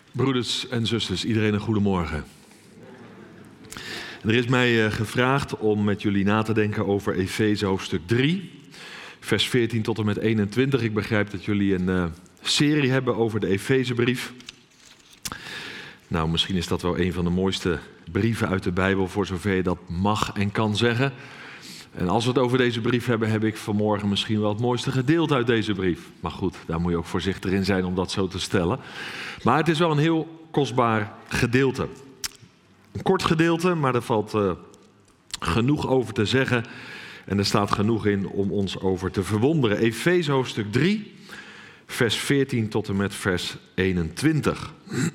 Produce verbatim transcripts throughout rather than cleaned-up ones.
Broeders en zusters, iedereen een goedemorgen. Er is mij gevraagd om met jullie na te denken over Efeze hoofdstuk drie, vers veertien tot en met eenentwintig. Ik begrijp dat jullie een uh, serie hebben over de Efezebrief. Nou, misschien is dat wel een van de mooiste brieven uit de Bijbel, voor zover je dat mag en kan zeggen. En als we het over deze brief hebben, heb ik vanmorgen misschien wel het mooiste gedeelte uit deze brief. Maar goed, daar moet je ook voorzichtig in zijn om dat zo te stellen. Maar het is wel een heel kostbaar gedeelte. Een kort gedeelte, maar er valt uh, genoeg over te zeggen. En er staat genoeg in om ons over te verwonderen. Efeze hoofdstuk drie, vers veertien tot en met vers eenentwintig.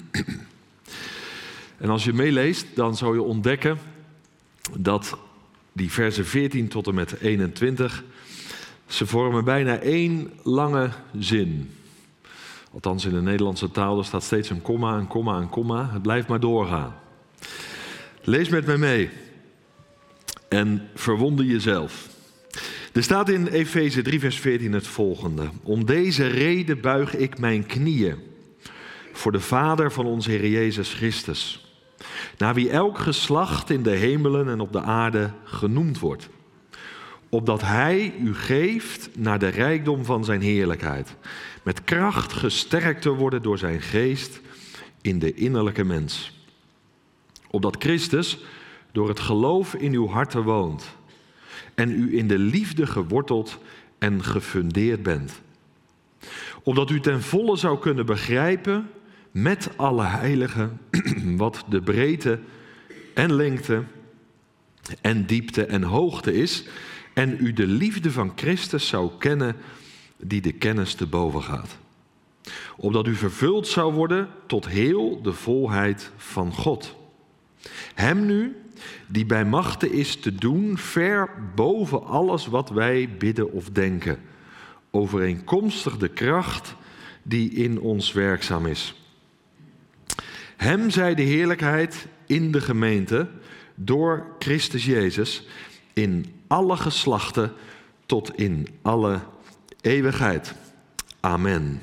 En als je meeleest, dan zal je ontdekken dat die versen veertien tot en met eenentwintig, ze vormen bijna één lange zin. Althans in de Nederlandse taal, er staat steeds een komma, een komma, een komma. Het blijft maar doorgaan. Lees met me mee en verwonder jezelf. Er staat in Efeze drie vers veertien het volgende. Om deze reden buig ik mijn knieën voor de Vader van onze Heer Jezus Christus, naar wie elk geslacht in de hemelen en op de aarde genoemd wordt, opdat Hij u geeft naar de rijkdom van zijn heerlijkheid, met kracht gesterkt te worden door zijn geest in de innerlijke mens. Opdat Christus door het geloof in uw harten woont en u in de liefde geworteld en gefundeerd bent. Opdat u ten volle zou kunnen begrijpen met alle heiligen wat de breedte en lengte en diepte en hoogte is, en u de liefde van Christus zou kennen die de kennis te boven gaat. Opdat u vervuld zou worden tot heel de volheid van God. Hem nu, die bij machte is te doen, ver boven alles wat wij bidden of denken, overeenkomstig de kracht die in ons werkzaam is. Hem zij de heerlijkheid in de gemeente door Christus Jezus in alle geslachten tot in alle eeuwigheid. Amen.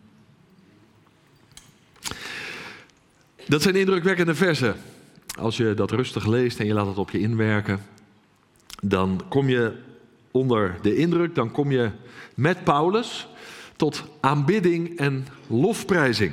Dat zijn indrukwekkende versen. Als je dat rustig leest en je laat het op je inwerken, dan kom je onder de indruk, dan kom je met Paulus tot aanbidding en lofprijzing.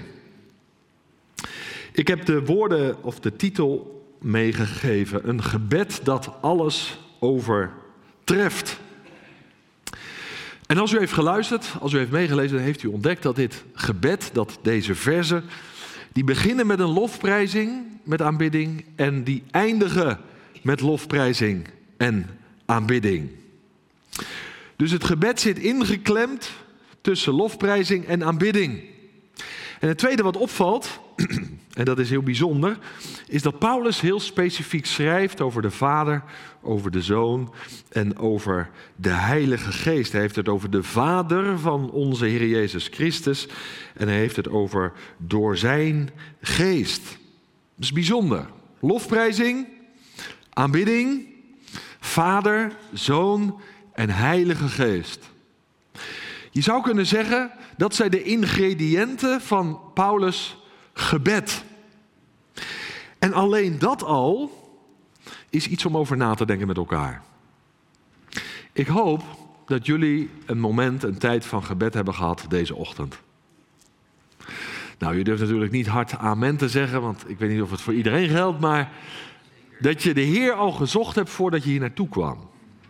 Ik heb de woorden of de titel meegegeven, een gebed dat alles overtreft. En als u heeft geluisterd, als u heeft meegelezen, dan heeft u ontdekt dat dit gebed, dat deze verzen, die beginnen met een lofprijzing, met aanbidding, en die eindigen met lofprijzing en aanbidding. Dus het gebed zit ingeklemd tussen lofprijzing en aanbidding. En het tweede wat opvalt, en dat is heel bijzonder, is dat Paulus heel specifiek schrijft over de Vader, over de Zoon en over de Heilige Geest. Hij heeft het over de Vader van onze Heer Jezus Christus en hij heeft het over door zijn geest. Dat is bijzonder. Lofprijzing, aanbidding, Vader, Zoon en Heilige Geest. Je zou kunnen zeggen, dat zijn de ingrediënten van Paulus' gebed. En alleen dat al is iets om over na te denken met elkaar. Ik hoop dat jullie een moment, een tijd van gebed hebben gehad deze ochtend. Nou, je durft natuurlijk niet hard amen te zeggen, want ik weet niet of het voor iedereen geldt, maar dat je de Heer al gezocht hebt voordat je hier naartoe kwam.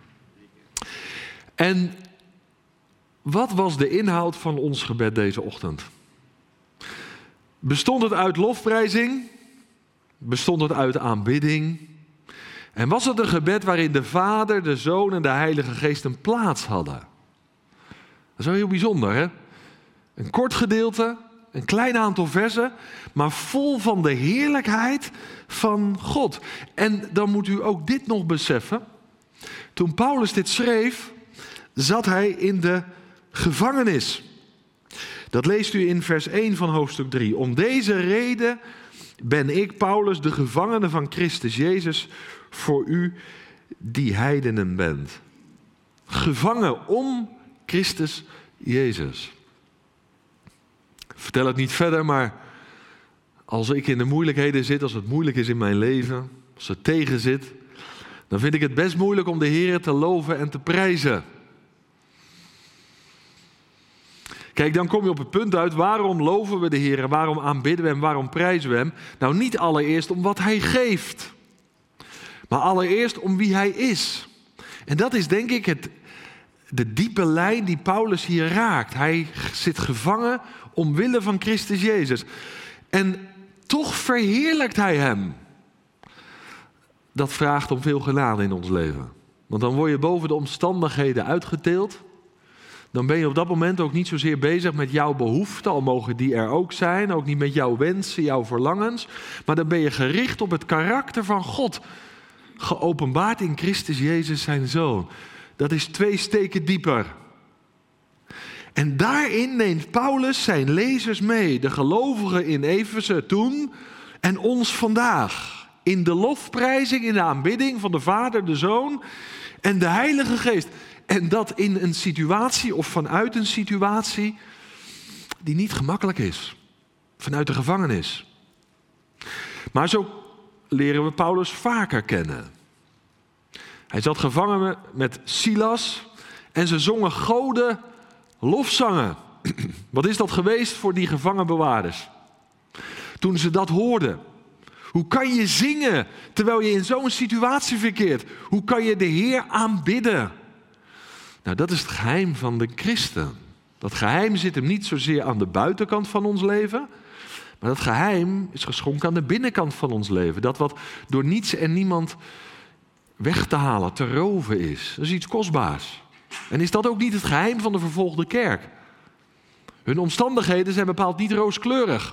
En wat was de inhoud van ons gebed deze ochtend? Bestond het uit lofprijzing? Bestond het uit aanbidding? En was het een gebed waarin de Vader, de Zoon en de Heilige Geest een plaats hadden? Dat is wel heel bijzonder, hè? Een kort gedeelte, een klein aantal versen, maar vol van de heerlijkheid van God. En dan moet u ook dit nog beseffen. Toen Paulus dit schreef, zat hij in de gevangenis. Dat leest u in vers één van hoofdstuk drie. Om deze reden ben ik, Paulus, de gevangene van Christus Jezus, voor u die heidenen bent. Gevangen om Christus Jezus. Ik vertel het niet verder, maar Als ik in de moeilijkheden zit, als het moeilijk is in mijn leven, als het tegen zit, dan vind ik het best moeilijk om de Heer te loven en te prijzen. Kijk, dan kom je op het punt uit, waarom loven we de Heer, waarom aanbidden we hem, waarom prijzen we hem? Nou, niet allereerst om wat hij geeft, maar allereerst om wie hij is. En dat is denk ik het, de diepe lijn die Paulus hier raakt. Hij zit gevangen omwille van Christus Jezus. En toch verheerlijkt hij hem. Dat vraagt om veel genade in ons leven. Want dan word je boven de omstandigheden uitgeteeld. Dan ben je op dat moment ook niet zozeer bezig met jouw behoeften, al mogen die er ook zijn. Ook niet met jouw wensen, jouw verlangens. Maar dan ben je gericht op het karakter van God. Geopenbaard in Christus Jezus zijn Zoon. Dat is twee steken dieper. En daarin neemt Paulus zijn lezers mee. De gelovigen in Efeze toen en ons vandaag. In de lofprijzing, in de aanbidding van de Vader, de Zoon en de Heilige Geest. En dat in een situatie of vanuit een situatie die niet gemakkelijk is. Vanuit de gevangenis. Maar zo leren we Paulus vaker kennen. Hij zat gevangen met Silas en ze zongen goden lofzangen. Wat is dat geweest voor die gevangenbewaarders? Toen ze dat hoorden. Hoe kan je zingen terwijl je in zo'n situatie verkeert? Hoe kan je de Heer aanbidden? Nou, dat is het geheim van de christen. Dat geheim zit hem niet zozeer aan de buitenkant van ons leven, maar dat geheim is geschonken aan de binnenkant van ons leven. Dat wat door niets en niemand weg te halen, te roven is. Dat is iets kostbaars. En is dat ook niet het geheim van de vervolgde kerk? Hun omstandigheden zijn bepaald niet rooskleurig.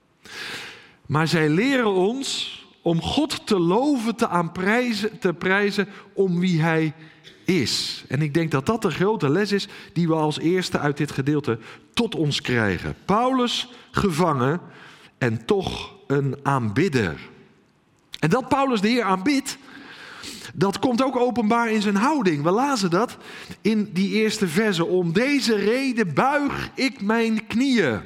Maar zij leren ons om God te loven, te aanprijzen, te prijzen om wie hij is. En ik denk dat dat de grote les is die we als eerste uit dit gedeelte tot ons krijgen. Paulus gevangen en toch een aanbidder. En dat Paulus de Heer aanbidt, dat komt ook openbaar in zijn houding. We lazen dat in die eerste verse. Om deze reden buig ik mijn knieën.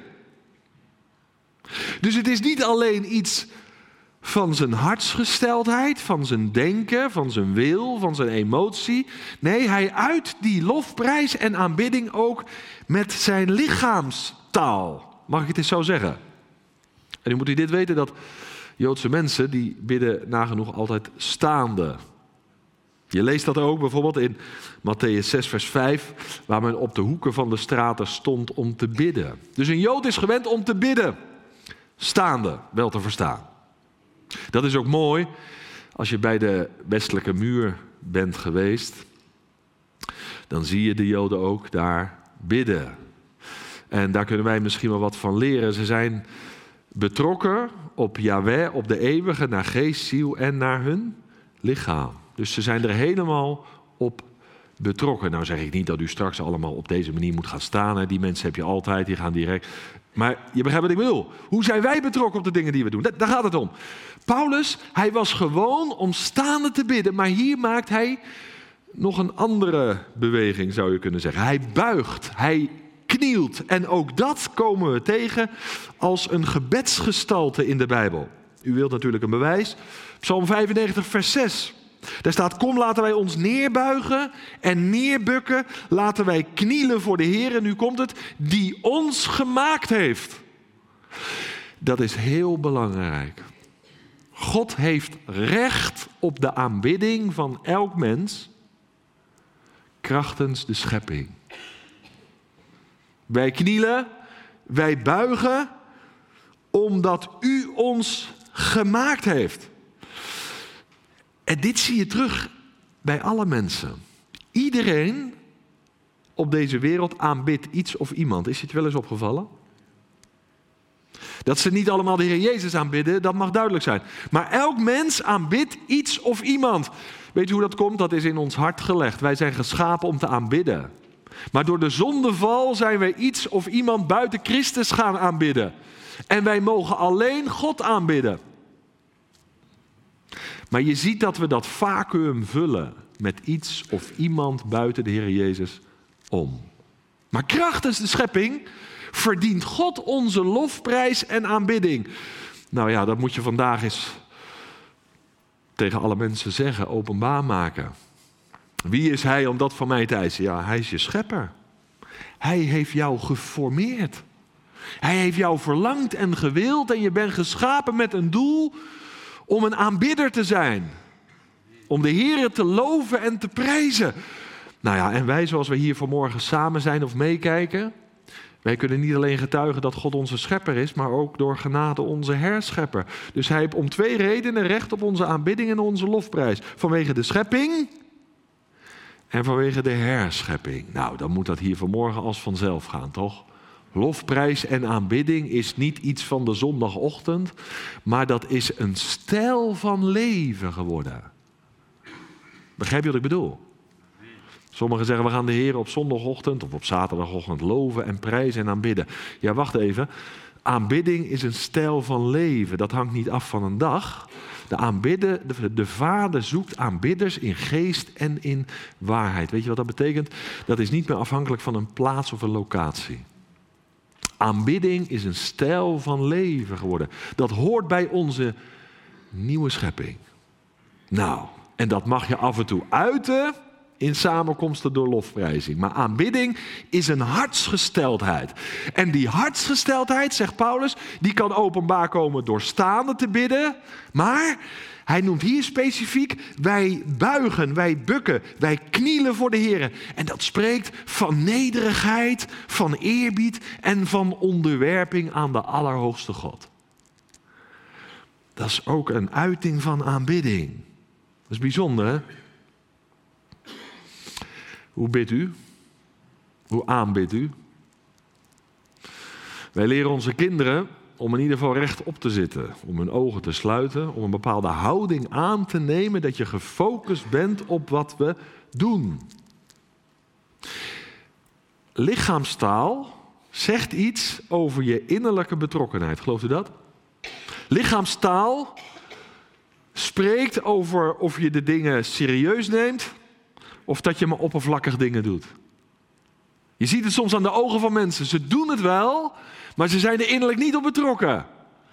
Dus het is niet alleen iets van zijn hartsgesteldheid, van zijn denken, van zijn wil, van zijn emotie. Nee, hij uit die lofprijs en aanbidding ook met zijn lichaamstaal. Mag ik het eens zo zeggen? En nu moet u dit weten, dat Joodse mensen die bidden nagenoeg altijd staande. Je leest dat ook bijvoorbeeld in Mattheüs zes vers vijf, waar men op de hoeken van de straten stond om te bidden. Dus een Jood is gewend om te bidden. Staande, wel te verstaan. Dat is ook mooi als je bij de westelijke muur bent geweest. Dan zie je de Joden ook daar bidden. En daar kunnen wij misschien wel wat van leren. Ze zijn betrokken op Yahweh, op de eeuwige, naar geest, ziel en naar hun lichaam. Dus ze zijn er helemaal op betrokken. Nou zeg ik niet dat u straks allemaal op deze manier moet gaan staan. Hè. Die mensen heb je altijd, die gaan direct. Maar je begrijpt wat ik bedoel. Hoe zijn wij betrokken op de dingen die we doen? Daar gaat het om. Paulus, hij was gewoon om staande te bidden. Maar hier maakt hij nog een andere beweging, zou je kunnen zeggen. Hij buigt, hij knielt. En ook dat komen we tegen als een gebedsgestalte in de Bijbel. U wilt natuurlijk een bewijs. Psalm vijfennegentig vers zes. Daar staat, kom laten wij ons neerbuigen en neerbukken. Laten wij knielen voor de Heer. En nu komt het, die ons gemaakt heeft. Dat is heel belangrijk. God heeft recht op de aanbidding van elk mens krachtens de schepping. Wij knielen, wij buigen, omdat u ons gemaakt heeft. En dit zie je terug bij alle mensen. Iedereen op deze wereld aanbidt iets of iemand. Is je het wel eens opgevallen? Dat ze niet allemaal de Heer Jezus aanbidden, dat mag duidelijk zijn. Maar elk mens aanbidt iets of iemand. Weet je hoe dat komt? Dat is in ons hart gelegd. Wij zijn geschapen om te aanbidden. Maar door de zondeval zijn wij iets of iemand buiten Christus gaan aanbidden. En wij mogen alleen God aanbidden. Maar je ziet dat we dat vacuüm vullen met iets of iemand buiten de Heer Jezus om. Maar krachtens de schepping verdient God onze lofprijs en aanbidding. Nou ja, dat moet je vandaag eens tegen alle mensen zeggen, openbaar maken. Wie is hij om dat van mij te eisen? Ja, hij is je schepper. Hij heeft jou geformeerd. Hij heeft jou verlangd en gewild en je bent geschapen met een doel om een aanbidder te zijn. Om de Heere te loven en te prijzen. Nou ja, en wij zoals we hier vanmorgen samen zijn of meekijken, wij kunnen niet alleen getuigen dat God onze schepper is, maar ook door genade onze herschepper. Dus hij heeft om twee redenen recht op onze aanbidding en onze lofprijs. Vanwege de schepping en vanwege de herschepping. Nou, dan moet dat hier vanmorgen als vanzelf gaan, toch? Lofprijs en aanbidding is niet iets van de zondagochtend, maar dat is een stijl van leven geworden. Begrijp je wat ik bedoel? Sommigen zeggen, we gaan de Heer op zondagochtend of op zaterdagochtend loven en prijzen en aanbidden. Ja, wacht even. Aanbidding is een stijl van leven. Dat hangt niet af van een dag. De, aanbidden, de, de Vader zoekt aanbidders in geest en in waarheid. Weet je wat dat betekent? Dat is niet meer afhankelijk van een plaats of een locatie. Aanbidding is een stijl van leven geworden. Dat hoort bij onze nieuwe schepping. Nou, en dat mag je af en toe uiten in samenkomsten door lofprijzing. Maar aanbidding is een hartsgesteldheid. En die hartsgesteldheid, zegt Paulus, die kan openbaar komen door staande te bidden. Maar hij noemt hier specifiek, wij buigen, wij bukken, wij knielen voor de Heer. En dat spreekt van nederigheid, van eerbied en van onderwerping aan de Allerhoogste God. Dat is ook een uiting van aanbidding. Dat is bijzonder, hè? Hoe bidt u? Hoe aanbidt u? Wij leren onze kinderen om in ieder geval recht op te zitten. Om hun ogen te sluiten. Om een bepaalde houding aan te nemen. Dat je gefocust bent op wat we doen. Lichaamstaal zegt iets over je innerlijke betrokkenheid. Gelooft u dat? Lichaamstaal spreekt over of je de dingen serieus neemt of dat je maar oppervlakkig dingen doet. Je ziet het soms aan de ogen van mensen. Ze doen het wel, maar ze zijn er innerlijk niet op betrokken.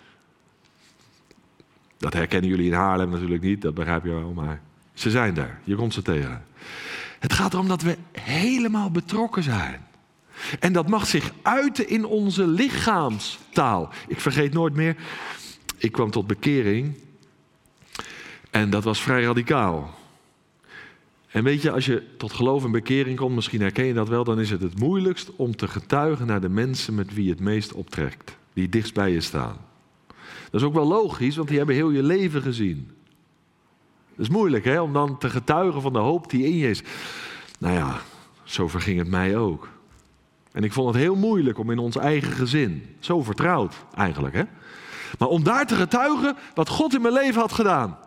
Dat herkennen jullie in Haarlem natuurlijk niet, dat begrijp je wel, maar ze zijn daar. Je komt ze tegen. Het gaat erom dat we helemaal betrokken zijn. En dat mag zich uiten in onze lichaamstaal. Ik vergeet nooit meer, ik kwam tot bekering en dat was vrij radicaal. En weet je, als je tot geloof en bekering komt, misschien herken je dat wel, dan is het het moeilijkst om te getuigen naar de mensen met wie je het meest optrekt. Die dichtst bij je staan. Dat is ook wel logisch, want die hebben heel je leven gezien. Dat is moeilijk, hè, om dan te getuigen van de hoop die in je is. Nou ja, zo verging het mij ook. En ik vond het heel moeilijk om in ons eigen gezin, zo vertrouwd eigenlijk, hè. Maar om daar te getuigen wat God in mijn leven had gedaan.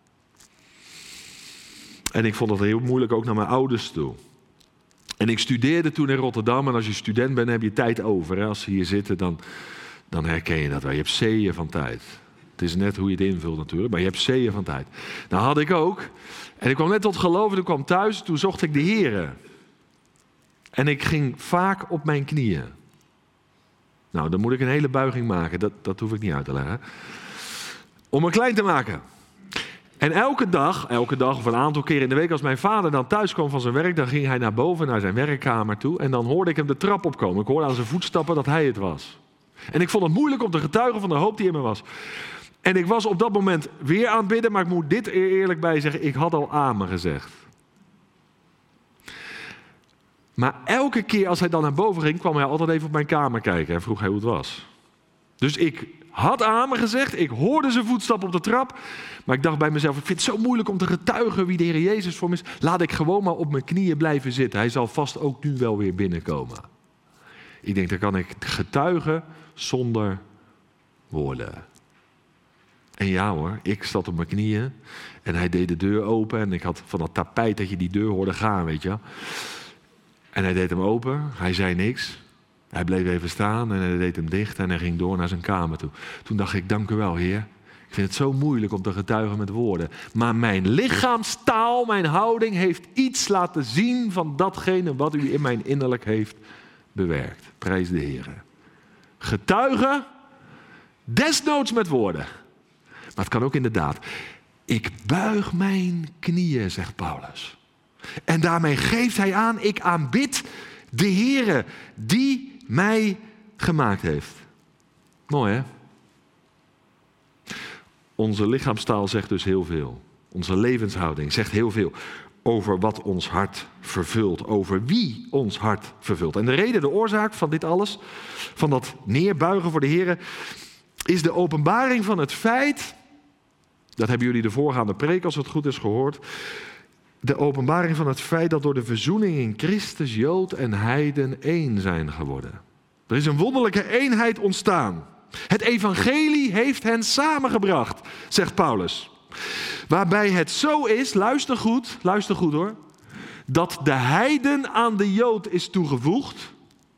En ik vond het heel moeilijk ook naar mijn ouders toe. En ik studeerde toen in Rotterdam. En als je student bent, heb je tijd over. Hè? Als ze hier zitten, dan, dan herken je dat wel. Je hebt zeeën van tijd. Het is net hoe je het invult natuurlijk. Maar je hebt zeeën van tijd. Nou had ik ook. En ik kwam net tot geloof. En ik kwam thuis. Toen zocht ik de Heere. En ik ging vaak op mijn knieën. Nou, dan moet ik een hele buiging maken. Dat, dat hoef ik niet uit te leggen. Om me klein te maken. En elke dag, elke dag of een aantal keer in de week, als mijn vader dan thuis kwam van zijn werk, dan ging hij naar boven, naar zijn werkkamer toe. En dan hoorde ik hem de trap opkomen. Ik hoorde aan zijn voetstappen dat hij het was. En ik vond het moeilijk om te getuigen van de hoop die in me was. En ik was op dat moment weer aan het bidden, maar ik moet dit er eerlijk bij zeggen, ik had al amen gezegd. Maar elke keer als hij dan naar boven ging, kwam hij altijd even op mijn kamer kijken en vroeg hij hoe het was. Dus ik had amen gezegd, ik hoorde zijn voetstappen op de trap. Maar ik dacht bij mezelf, ik vind het zo moeilijk om te getuigen wie de Heer Jezus voor me is. Laat ik gewoon maar op mijn knieën blijven zitten. Hij zal vast ook nu wel weer binnenkomen. Ik denk, dan kan ik getuigen zonder woorden. En ja hoor, ik zat op mijn knieën en hij deed de deur open. En ik had van dat tapijt dat je die deur hoorde gaan, weet je. En hij deed hem open, hij zei niks. Hij bleef even staan en hij deed hem dicht en hij ging door naar zijn kamer toe. Toen dacht ik, dank u wel, Heer. Ik vind het zo moeilijk om te getuigen met woorden. Maar mijn lichaamstaal, mijn houding heeft iets laten zien van datgene wat u in mijn innerlijk heeft bewerkt. Prijs de Heer. Getuigen Desnoods met woorden. Maar het kan ook inderdaad. Ik buig mijn knieën, zegt Paulus. En daarmee geeft hij aan, ik aanbid de Heere die mij gemaakt heeft. Mooi, hè? Onze lichaamstaal zegt dus heel veel. Onze levenshouding zegt heel veel over wat ons hart vervult. Over wie ons hart vervult. En de reden, de oorzaak van dit alles, van dat neerbuigen voor de Heere, is de openbaring van het feit, dat hebben jullie de voorgaande preek als het goed is gehoord, de openbaring van het feit dat door de verzoening in Christus Jood en heiden één zijn geworden. Er is een wonderlijke eenheid ontstaan. Het evangelie heeft hen samengebracht, zegt Paulus. Waarbij het zo is, luister goed, luister goed hoor, dat de heiden aan de Jood is toegevoegd.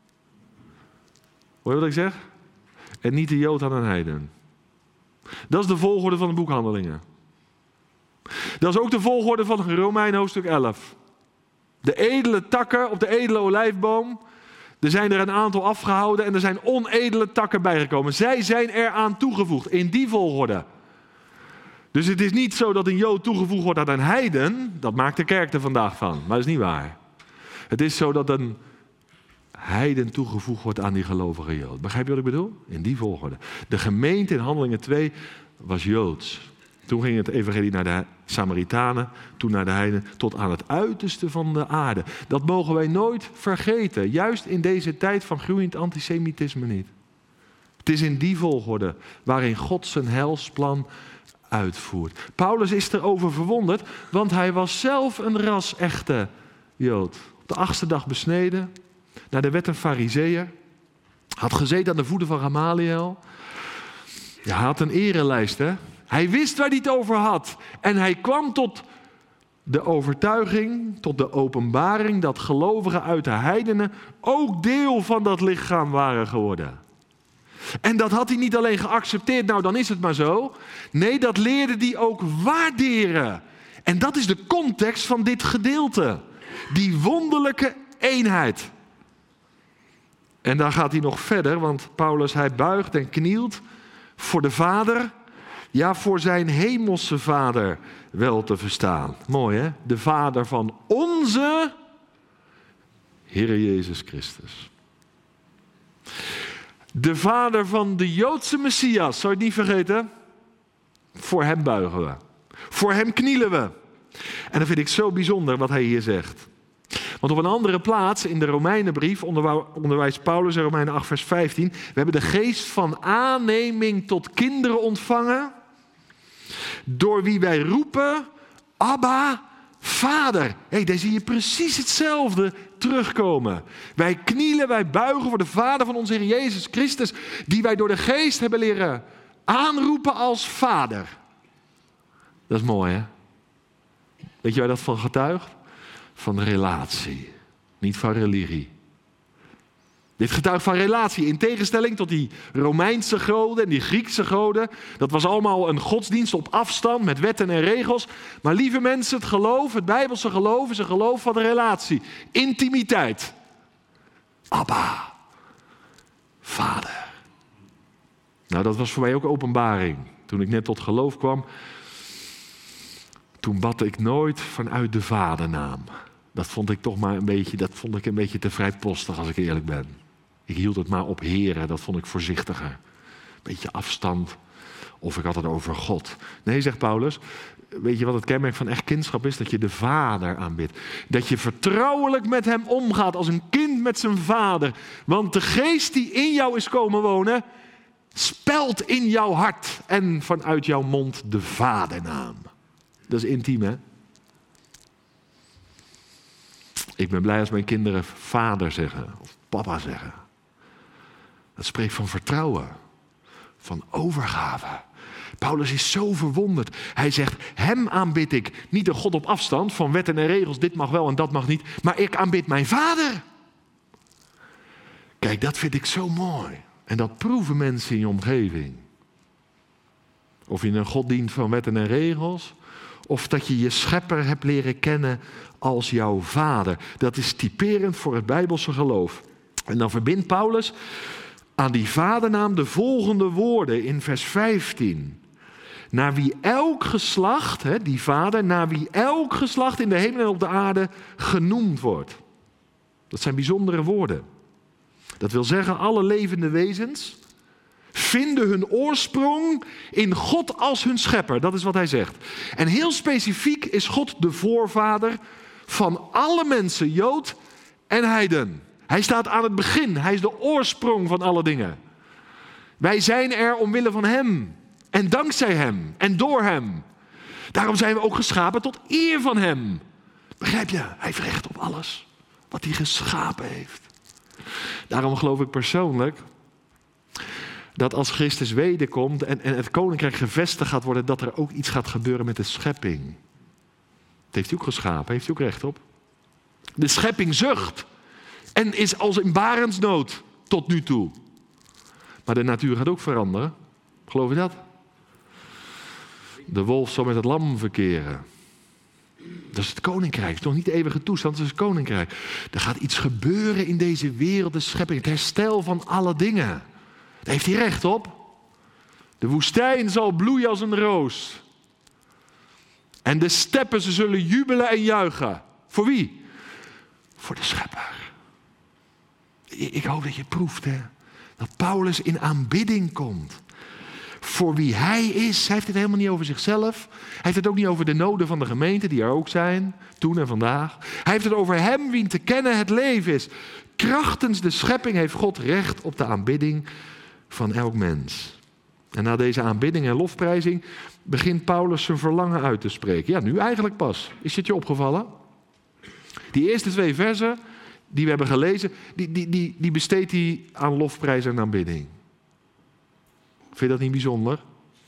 Hoor je wat ik zeg? En niet de Jood aan een heiden. Dat is de volgorde van de boek Handelingen. Dat is ook de volgorde van Romeinen hoofdstuk elf. De edele takken op de edele olijfboom. Er zijn er een aantal afgehouden en er zijn onedele takken bijgekomen. Zij zijn eraan toegevoegd in die volgorde. Dus het is niet zo dat een Jood toegevoegd wordt aan een heiden. Dat maakt de kerk er vandaag van. Maar dat is niet waar. Het is zo dat een heiden toegevoegd wordt aan die gelovige Jood. Begrijp je wat ik bedoel? In die volgorde. De gemeente in Handelingen twee was Joods. Toen ging het evangelie naar de Samaritanen, toen naar de heiden, tot aan het uiterste van de aarde. Dat mogen wij nooit vergeten. Juist in deze tijd van groeiend antisemitisme niet. Het is in die volgorde waarin God zijn heilsplan uitvoert. Paulus is erover verwonderd, want hij was zelf een ras-echte Jood. Op de achtste dag besneden, naar de wet een Farizeeër. Had gezeten aan de voeten van Gamaliel. Ja, hij had een erelijst, hè. Hij wist waar hij het over had. En hij kwam tot de overtuiging, tot de openbaring dat gelovigen uit de heidenen ook deel van dat lichaam waren geworden. En dat had hij niet alleen geaccepteerd, nou dan is het maar zo. Nee, dat leerde hij ook waarderen. En dat is de context van dit gedeelte. Die wonderlijke eenheid. En daar gaat hij nog verder, want Paulus hij buigt en knielt voor de Vader. Ja, voor zijn hemelse Vader wel te verstaan. Mooi hè? De Vader van onze Heere Jezus Christus. De Vader van de Joodse Messias, zou je het niet vergeten? Voor hem buigen we. Voor hem knielen we. En dat vind ik zo bijzonder wat hij hier zegt. Want op een andere plaats in de Romeinenbrief onderwijst Paulus in Romeinen acht vers vijftien. We hebben de geest van aanneming tot kinderen ontvangen. Door wie wij roepen, Abba, Vader. Hé, hey, daar zie je precies hetzelfde terugkomen. Wij knielen, wij buigen voor de Vader van onze Heer Jezus Christus. Die wij door de geest hebben leren aanroepen als Vader. Dat is mooi hè. Weet je waar dat van getuigt? Van relatie, niet van religie. Dit getuigt van relatie, in tegenstelling tot die Romeinse goden en die Griekse goden. Dat was allemaal een godsdienst op afstand met wetten en regels. Maar lieve mensen, het geloof, het Bijbelse geloof is een geloof van de relatie. Intimiteit. Abba, Vader. Nou, dat was voor mij ook openbaring. Toen ik net tot geloof kwam, toen bad ik nooit vanuit de vadernaam. Dat vond ik toch maar een beetje, dat vond ik een beetje te vrijpostig als ik eerlijk ben. Ik hield het maar op Here, dat vond ik voorzichtiger. Beetje afstand. Of ik had het over God. Nee, zegt Paulus, weet je wat het kenmerk van echt kindschap is? Dat je de Vader aanbidt. Dat je vertrouwelijk met hem omgaat als een kind met zijn vader. Want de geest die in jou is komen wonen, spelt in jouw hart en vanuit jouw mond de vadernaam. Dat is intiem, hè? Ik ben blij als mijn kinderen vader zeggen of papa zeggen. Dat spreekt van vertrouwen, van overgave. Paulus is zo verwonderd. Hij zegt, hem aanbid ik. Niet een God op afstand van wetten en regels. Dit mag wel en dat mag niet. Maar ik aanbid mijn vader. Kijk, dat vind ik zo mooi. En dat proeven mensen in je omgeving. Of je een God dient van wetten en regels. Of dat je je schepper hebt leren kennen als jouw vader. Dat is typerend voor het Bijbelse geloof. En dan verbindt Paulus aan die vadernaam de volgende woorden in vers vijftien. Naar wie elk geslacht, hè, die vader, naar wie elk geslacht in de hemel en op de aarde genoemd wordt. Dat zijn bijzondere woorden. Dat wil zeggen, alle levende wezens vinden hun oorsprong in God als hun schepper. Dat is wat hij zegt. En heel specifiek is God de voorvader van alle mensen, Jood en heiden. Hij staat aan het begin. Hij is de oorsprong van alle dingen. Wij zijn er omwille van hem. En dankzij hem. En door hem. Daarom zijn we ook geschapen tot eer van hem. Begrijp je? Hij heeft recht op alles wat hij geschapen heeft. Daarom geloof ik persoonlijk dat als Christus wederkomt en, en het koninkrijk gevestigd gaat worden, dat er ook iets gaat gebeuren met de schepping. Dat heeft hij ook geschapen, heeft hij ook recht op. De schepping zucht en is als in barensnood tot nu toe. Maar de natuur gaat ook veranderen. Geloof je dat? De wolf zal met het lam verkeren. Dat is het koninkrijk. Het is nog niet de eeuwige toestand, dat is het koninkrijk. Er gaat iets gebeuren in deze wereld, de schepping. Het herstel van alle dingen. Daar heeft hij recht op. De woestijn zal bloeien als een roos. En de steppen, ze zullen jubelen en juichen. Voor wie? Voor de schepper. Ik hoop dat je proeft, hè, dat Paulus in aanbidding komt. Voor wie hij is. Hij heeft het helemaal niet over zichzelf. Hij heeft het ook niet over de noden van de gemeente, die er ook zijn, toen en vandaag. Hij heeft het over hem, wie te kennen het leven is. Krachtens de schepping heeft God recht op de aanbidding van elk mens. En na deze aanbidding en lofprijzing begint Paulus zijn verlangen uit te spreken. Ja, nu eigenlijk pas. Is het je opgevallen? Die eerste twee versen die we hebben gelezen, die, die, die, die besteedt hij aan lofprijs en aanbidding. Vind je dat niet bijzonder?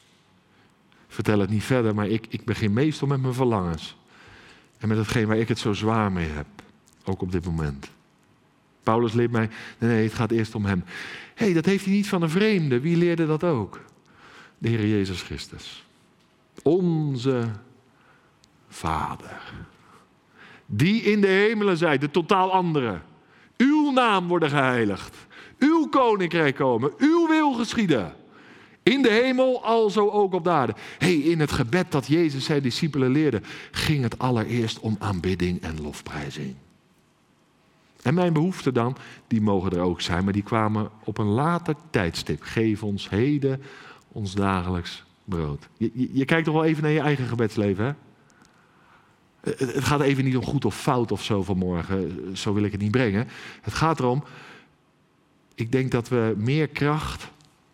Vertel het niet verder, maar ik, ik begin meestal met mijn verlangens. En met hetgeen waar ik het zo zwaar mee heb. Ook op dit moment. Paulus leert mij, nee, nee, het gaat eerst om hem. Hé, hey, dat heeft hij niet van een vreemde. Wie leerde dat ook? De Heer Jezus Christus. Onze Vader. Die in de hemelen zij, de totaal andere. Uw naam worden geheiligd. Uw koninkrijk komen. Uw wil geschieden. In de hemel, alzo ook op de aarde. Hey, in het gebed dat Jezus zijn discipelen leerde, ging het allereerst om aanbidding en lofprijzing. En mijn behoeften dan, die mogen er ook zijn, maar die kwamen op een later tijdstip. Geef ons heden ons dagelijks brood. Je, je, je kijkt toch wel even naar je eigen gebedsleven, hè? Het, het gaat even niet om goed of fout of zo vanmorgen. Zo wil ik het niet brengen. Het gaat erom, ik denk dat we meer kracht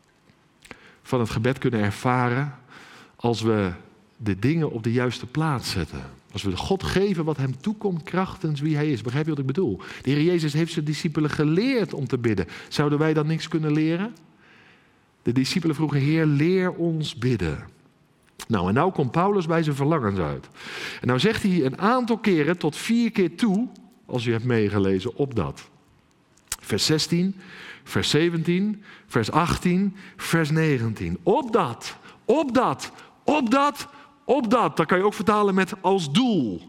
van het gebed kunnen ervaren als we de dingen op de juiste plaats zetten. Als we God geven wat hem toekomt krachtens wie hij is. Begrijp je wat ik bedoel? De Heer Jezus heeft zijn discipelen geleerd om te bidden. Zouden wij dan niks kunnen leren? De discipelen vroegen, Heer, leer ons bidden. Nou, en nou komt Paulus bij zijn verlangens uit. En nou zegt hij een aantal keren, tot vier keer toe, als u hebt meegelezen, op dat. Vers zestien, vers zeventien, vers achttien, vers negentien. Op dat, op dat, op dat, op dat. Dat kan je ook vertalen met als doel.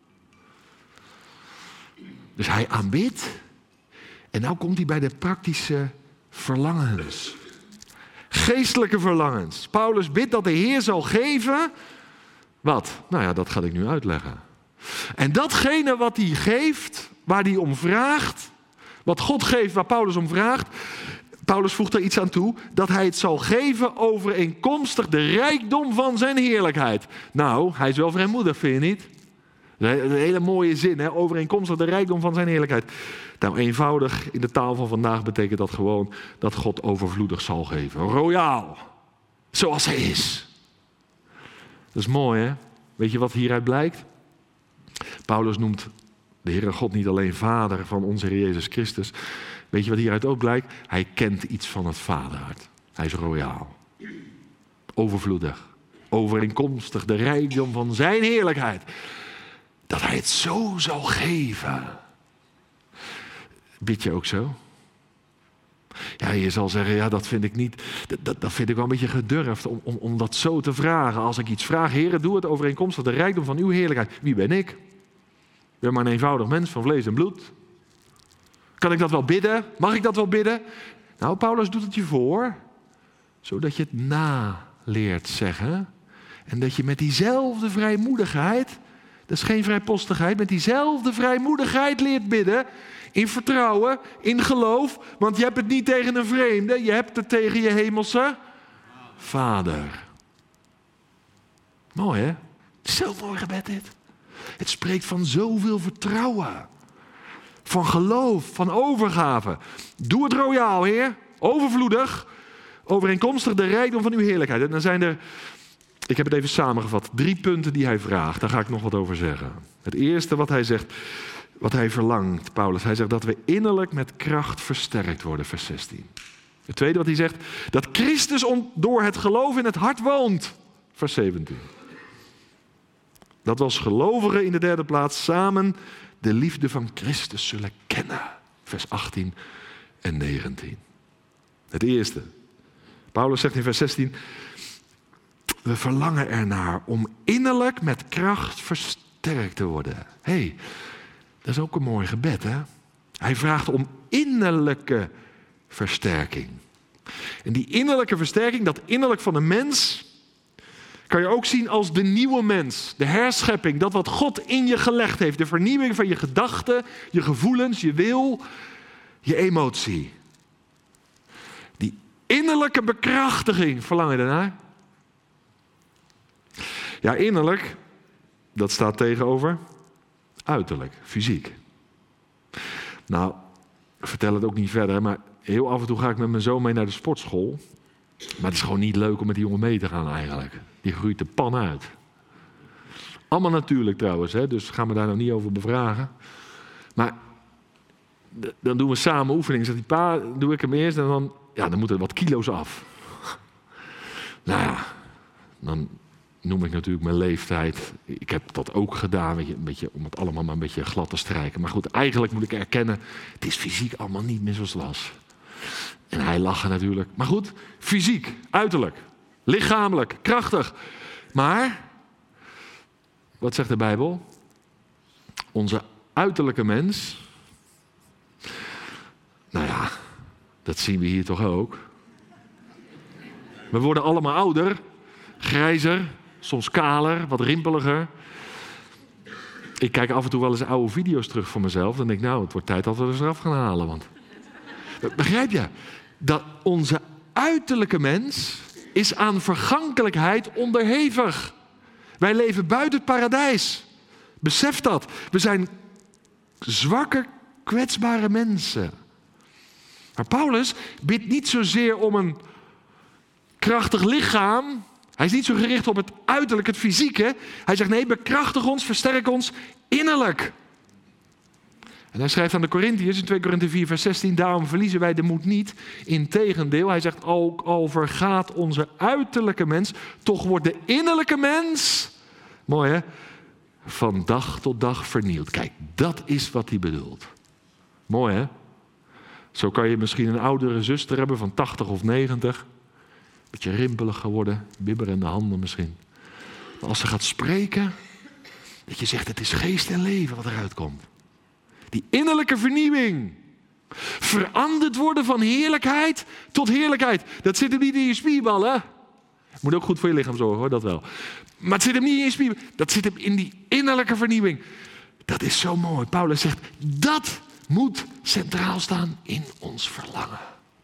Dus hij aanbidt. En nou komt hij bij de praktische verlangens. Geestelijke verlangens. Paulus bidt dat de Heer zal geven. Wat? Nou ja, dat ga ik nu uitleggen. En datgene wat hij geeft, waar hij om vraagt, wat God geeft, waar Paulus om vraagt, Paulus voegt er iets aan toe, dat hij het zal geven overeenkomstig de rijkdom van zijn heerlijkheid. Nou, hij is wel vrijmoedig, vind je niet? Een hele mooie zin, hè? Overeenkomstig de rijkdom van zijn heerlijkheid. Nou, eenvoudig in de taal van vandaag betekent dat gewoon dat God overvloedig zal geven. Royaal. Zoals hij is. Dat is mooi, hè? Weet je wat hieruit blijkt? Paulus noemt de Heere God niet alleen Vader van onze Heer Jezus Christus. Weet je wat hieruit ook blijkt? Hij kent iets van het vaderhart. Hij is royaal. Overvloedig. Overeenkomstig de rijkdom van zijn heerlijkheid. Dat hij het zo zal geven. Bid je ook zo? Ja, je zal zeggen, ja, dat vind ik niet, dat, dat vind ik wel een beetje gedurfd om, om, om dat zo te vragen. Als ik iets vraag, Heere, doe het overeenkomstig de rijkdom van uw heerlijkheid. Wie ben ik? Ik ben maar een eenvoudig mens van vlees en bloed. Kan ik dat wel bidden? Mag ik dat wel bidden? Nou, Paulus doet het je voor, zodat je het na leert zeggen. En dat je met diezelfde vrijmoedigheid, dat is geen vrijpostigheid, met diezelfde vrijmoedigheid leert bidden. In vertrouwen, in geloof. Want je hebt het niet tegen een vreemde, je hebt het tegen je hemelse Vader. Mooi, hè? Zo mooi gebed dit. Het spreekt van zoveel vertrouwen. Van geloof, van overgave. Doe het royaal, Heer. Overvloedig. Overeenkomstig de rijkdom van uw heerlijkheid. En dan zijn er, ik heb het even samengevat, drie punten die hij vraagt. Daar ga ik nog wat over zeggen. Het eerste wat hij zegt, wat hij verlangt, Paulus. Hij zegt dat we innerlijk met kracht versterkt worden, vers zestien. Het tweede wat hij zegt, dat Christus door het geloof in het hart woont, vers zeventien. Dat we als gelovigen in de derde plaats samen de liefde van Christus zullen kennen. Vers achttien en negentien. Het eerste. Paulus zegt in vers zestien. We verlangen ernaar om innerlijk met kracht versterkt te worden. Hé, hey, dat is ook een mooi gebed, hè? Hij vraagt om innerlijke versterking. En die innerlijke versterking, dat innerlijk van een mens, kan je ook zien als de nieuwe mens. De herschepping, dat wat God in je gelegd heeft. De vernieuwing van je gedachten, je gevoelens, je wil, je emotie. Die innerlijke bekrachtiging, verlang je daarnaar? Ja, innerlijk, dat staat tegenover uiterlijk, fysiek. Nou, ik vertel het ook niet verder, maar heel af en toe ga ik met mijn zoon mee naar de sportschool. Maar het is gewoon niet leuk om met die jongen mee te gaan eigenlijk. Die groeit de pan uit. Allemaal natuurlijk trouwens, hè? Dus gaan we daar nou niet over bevragen. Maar d- dan doen we samen oefeningen. Zegt die pa, doe ik hem eerst en dan, ja, dan moeten er wat kilo's af. Nou ja, dan noem ik natuurlijk mijn leeftijd. Ik heb dat ook gedaan, weet je, een beetje, om het allemaal maar een beetje glad te strijken. Maar goed, eigenlijk moet ik erkennen, het is fysiek allemaal niet meer zoals het was. En hij lachte natuurlijk. Maar goed, fysiek, uiterlijk, lichamelijk, krachtig. Maar, wat zegt de Bijbel? Onze uiterlijke mens, nou ja, dat zien we hier toch ook. We worden allemaal ouder, grijzer, soms kaler, wat rimpeliger. Ik kijk af en toe wel eens oude video's terug voor mezelf. Dan denk ik, nou, het wordt tijd dat we er eens af gaan halen. Want... Begrijp je? Dat onze uiterlijke mens is aan vergankelijkheid onderhevig. Wij leven buiten het paradijs. Besef dat. We zijn zwakke, kwetsbare mensen. Maar Paulus bidt niet zozeer om een krachtig lichaam. Hij is niet zo gericht op het uiterlijk, het fysieke. Hij zegt nee, bekrachtig ons, versterk ons innerlijk. En hij schrijft aan de Korintiërs in twee Korinthe vier vers zestien... daarom verliezen wij de moed niet. Integendeel, hij zegt ook al vergaat onze uiterlijke mens... toch wordt de innerlijke mens, mooi hè, van dag tot dag vernieuwd. Kijk, dat is wat hij bedoelt. Mooi hè? Zo kan je misschien een oudere zuster hebben van tachtig of negentig... beetje rimpelig geworden, bibberende handen misschien. Maar als ze gaat spreken, dat je zegt, het is geest en leven wat eruit komt. Die innerlijke vernieuwing. Veranderd worden van heerlijkheid tot heerlijkheid. Dat zit hem niet in je spierballen. Moet ook goed voor je lichaam zorgen hoor, dat wel. Maar het zit hem niet in je spierballen. Dat zit hem in die innerlijke vernieuwing. Dat is zo mooi. Paulus zegt, dat moet centraal staan in ons verlangen.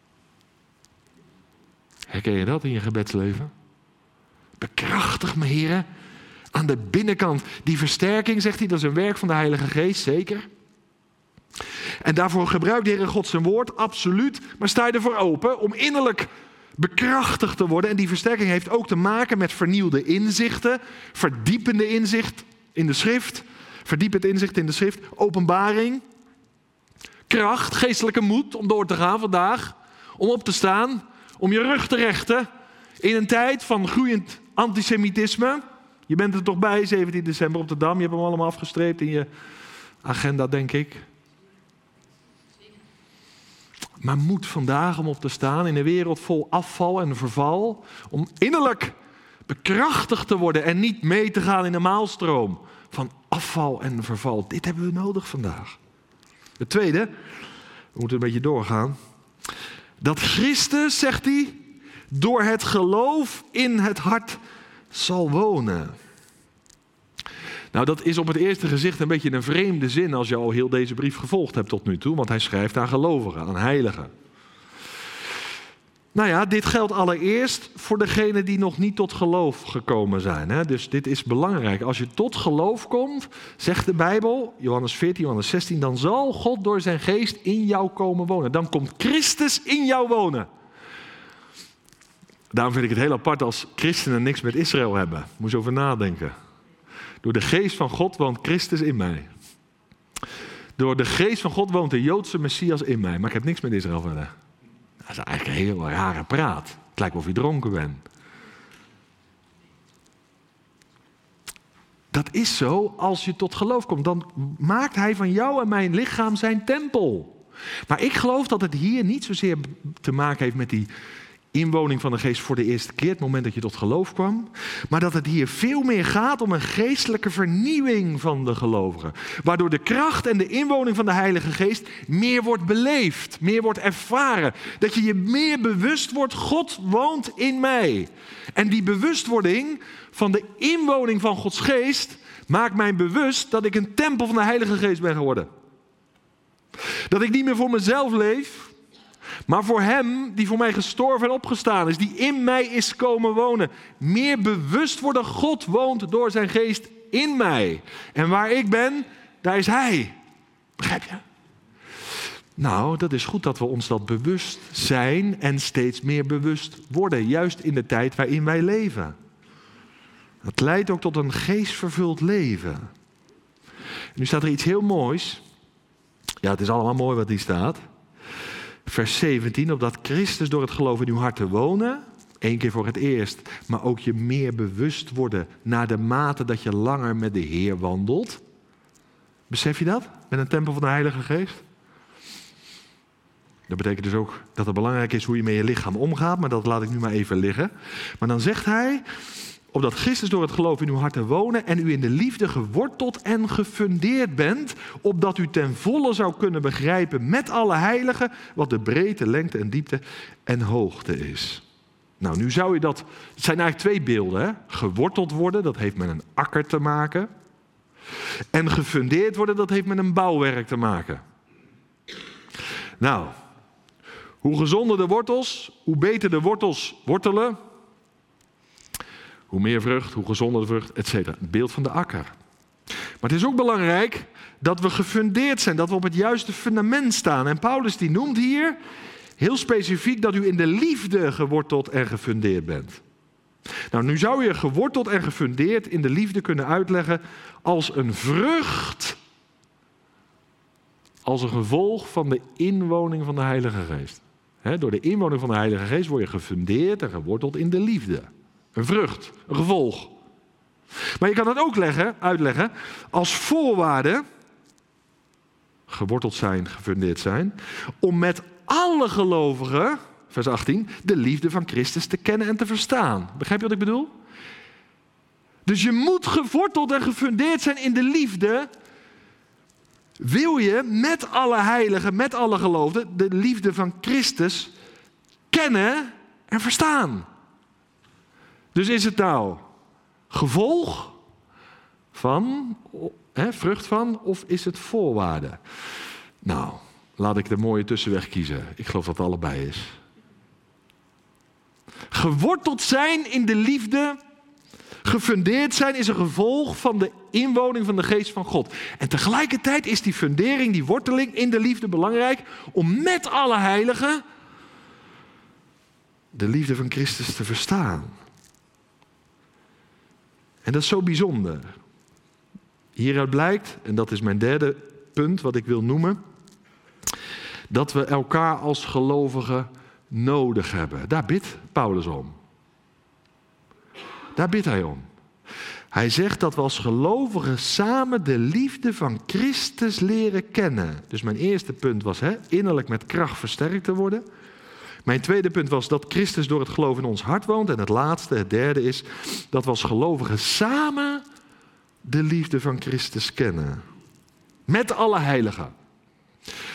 Herken je dat in je gebedsleven? Bekrachtig me, heren, aan de binnenkant. Die versterking, zegt hij, dat is een werk van de Heilige Geest, zeker. En daarvoor gebruikt de Heere God zijn woord, absoluut. Maar sta je ervoor open om innerlijk bekrachtigd te worden. En die versterking heeft ook te maken met vernieuwde inzichten. Verdiepende inzicht in de schrift. Verdiepend inzicht in de schrift. Openbaring. Kracht, geestelijke moed om door te gaan vandaag. Om op te staan. Om je rug te rechten in een tijd van groeiend antisemitisme. Je bent er toch bij, zeventien december op de Dam. Je hebt hem allemaal afgestreept in je agenda, denk ik. Maar moed vandaag om op te staan in een wereld vol afval en verval. Om innerlijk bekrachtigd te worden en niet mee te gaan in de maalstroom van afval en verval. Dit hebben we nodig vandaag. Het tweede, we moeten een beetje doorgaan. Dat Christus, zegt hij, door het geloof in het hart zal wonen. Nou, dat is op het eerste gezicht een beetje een vreemde zin als je al heel deze brief gevolgd hebt tot nu toe. Want hij schrijft aan gelovigen, aan heiligen. Nou ja, dit geldt allereerst voor degenen die nog niet tot geloof gekomen zijn. Hè? Dus dit is belangrijk. Als je tot geloof komt, zegt de Bijbel, Johannes veertien, Johannes zestien... dan zal God door zijn geest in jou komen wonen. Dan komt Christus in jou wonen. Daarom vind ik het heel apart als christenen niks met Israël hebben. Moet je over nadenken. Door de geest van God woont Christus in mij. Door de geest van God woont de Joodse Messias in mij. Maar ik heb niks met Israël verder. Dat is eigenlijk een heel rare praat. Het lijkt wel of je dronken bent. Dat is zo, als je tot geloof komt. Dan maakt hij van jou en mijn lichaam zijn tempel. Maar ik geloof dat het hier niet zozeer te maken heeft met die inwoning van de geest voor de eerste keer, het moment dat je tot geloof kwam. Maar dat het hier veel meer gaat om een geestelijke vernieuwing van de gelovigen. Waardoor de kracht en de inwoning van de Heilige Geest meer wordt beleefd, meer wordt ervaren. Dat je je meer bewust wordt, God woont in mij. En die bewustwording van de inwoning van Gods Geest maakt mij bewust dat ik een tempel van de Heilige Geest ben geworden. Dat ik niet meer voor mezelf leef, maar voor hem die voor mij gestorven en opgestaan is, die in mij is komen wonen. Meer bewust worden, God woont door zijn geest in mij. En waar ik ben, daar is hij. Begrijp je? Nou, dat is goed dat we ons dat bewust zijn en steeds meer bewust worden. Juist in de tijd waarin wij leven. Dat leidt ook tot een geestvervuld leven. Nu staat er iets heel moois. Ja, het is allemaal mooi wat hier staat. Vers zeventien, opdat Christus door het geloof in uw hart te wonen, één keer voor het eerst, maar ook je meer bewust worden naar de mate dat je langer met de Heer wandelt. Besef je dat? Met een tempel van de Heilige Geest? Dat betekent dus ook dat het belangrijk is hoe je met je lichaam omgaat, maar dat laat ik nu maar even liggen. Maar dan zegt hij, opdat Christus door het geloof in uw hart te wonen en u in de liefde geworteld en gefundeerd bent, opdat u ten volle zou kunnen begrijpen met alle heiligen wat de breedte, lengte en diepte en hoogte is. Nou, nu zou je dat, het zijn eigenlijk twee beelden, hè? Geworteld worden, dat heeft met een akker te maken. En gefundeerd worden, dat heeft met een bouwwerk te maken. Nou, hoe gezonder de wortels, hoe beter de wortels wortelen, hoe meer vrucht, hoe gezonder de vrucht, et cetera. Het beeld van de akker. Maar het is ook belangrijk dat we gefundeerd zijn, dat we op het juiste fundament staan. En Paulus die noemt hier heel specifiek dat u in de liefde geworteld en gefundeerd bent. Nou, nu zou je geworteld en gefundeerd in de liefde kunnen uitleggen als een vrucht, als een gevolg van de inwoning van de Heilige Geest. He, door de inwoning van de Heilige Geest word je gefundeerd en geworteld in de liefde. Een vrucht, een gevolg. Maar je kan het ook leggen, uitleggen als voorwaarde, geworteld zijn, gefundeerd zijn, om met alle gelovigen, vers achttien, de liefde van Christus te kennen en te verstaan. Begrijp je wat ik bedoel? Dus je moet geworteld en gefundeerd zijn in de liefde. Wil je met alle heiligen, met alle gelovigen, de liefde van Christus kennen en verstaan? Dus is het nou gevolg van, hè, vrucht van, of is het voorwaarde? Nou, laat ik de mooie tussenweg kiezen. Ik geloof dat het allebei is. Geworteld zijn in de liefde, gefundeerd zijn, is een gevolg van de inwoning van de geest van God. En tegelijkertijd is die fundering, die worteling in de liefde belangrijk om met alle heiligen de liefde van Christus te verstaan. En dat is zo bijzonder. Hieruit blijkt, en dat is mijn derde punt wat ik wil noemen, dat we elkaar als gelovigen nodig hebben. Daar bidt Paulus om. Daar bidt hij om. Hij zegt dat we als gelovigen samen de liefde van Christus leren kennen. Dus mijn eerste punt was hè, innerlijk met kracht versterkt te worden. Mijn tweede punt was dat Christus door het geloof in ons hart woont. En het laatste, het derde is dat we als gelovigen samen de liefde van Christus kennen. Met alle heiligen.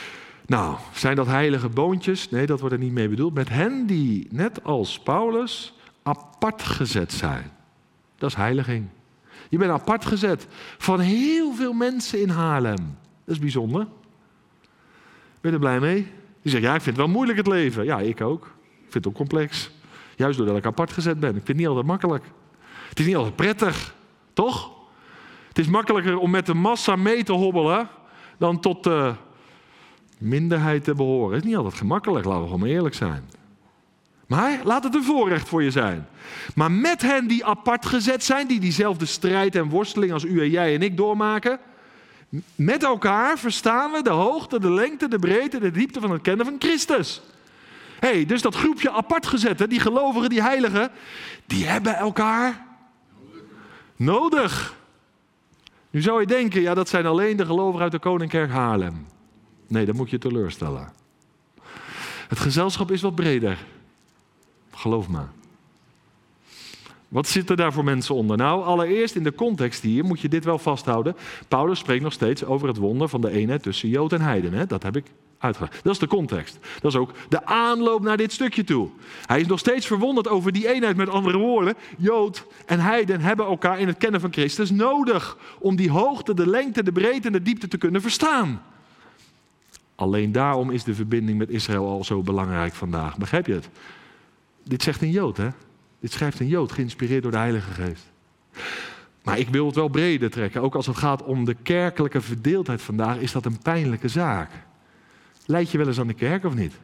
Nou, zijn dat heilige boontjes? Nee, dat wordt er niet mee bedoeld. Met hen die, net als Paulus, apart gezet zijn. Dat is heiliging. Je bent apart gezet van heel veel mensen in Haarlem. Dat is bijzonder. Ben je er blij mee? Die zegt, ja, ik vind het wel moeilijk het leven. Ja, ik ook. Ik vind het ook complex. Juist doordat ik apart gezet ben. Ik vind het niet altijd makkelijk. Het is niet altijd prettig, toch? Het is makkelijker om met de massa mee te hobbelen dan tot de minderheid te behoren. Het is niet altijd gemakkelijk, laten we gewoon maar eerlijk zijn. Maar laat het een voorrecht voor je zijn. Maar met hen die apart gezet zijn, die diezelfde strijd en worsteling als u en jij en ik doormaken, met elkaar verstaan we de hoogte, de lengte, de breedte, de diepte van het kennen van Christus. Hey, dus dat groepje apart gezette, die gelovigen, die heiligen, die hebben elkaar nodig. Nu zou je denken, ja, dat zijn alleen de gelovigen uit de Koninkerk Haarlem. Nee, dat moet je teleurstellen. Het gezelschap is wat breder. Geloof me. Wat zit er daar voor mensen onder? Nou, allereerst in de context hier moet je dit wel vasthouden. Paulus spreekt nog steeds over het wonder van de eenheid tussen Jood en Heiden. Hè? Dat heb ik uitgelegd. Dat is de context. Dat is ook de aanloop naar dit stukje toe. Hij is nog steeds verwonderd over die eenheid. Met andere woorden, Jood en Heiden hebben elkaar in het kennen van Christus nodig om die hoogte, de lengte, de breedte en de diepte te kunnen verstaan. Alleen daarom is de verbinding met Israël al zo belangrijk vandaag. Begrijp je het? Dit zegt een Jood, hè? Dit schrijft een Jood, geïnspireerd door de Heilige Geest. Maar ik wil het wel breder trekken. Ook als het gaat om de kerkelijke verdeeldheid vandaag, is dat een pijnlijke zaak. Leid je wel eens aan de kerk of niet?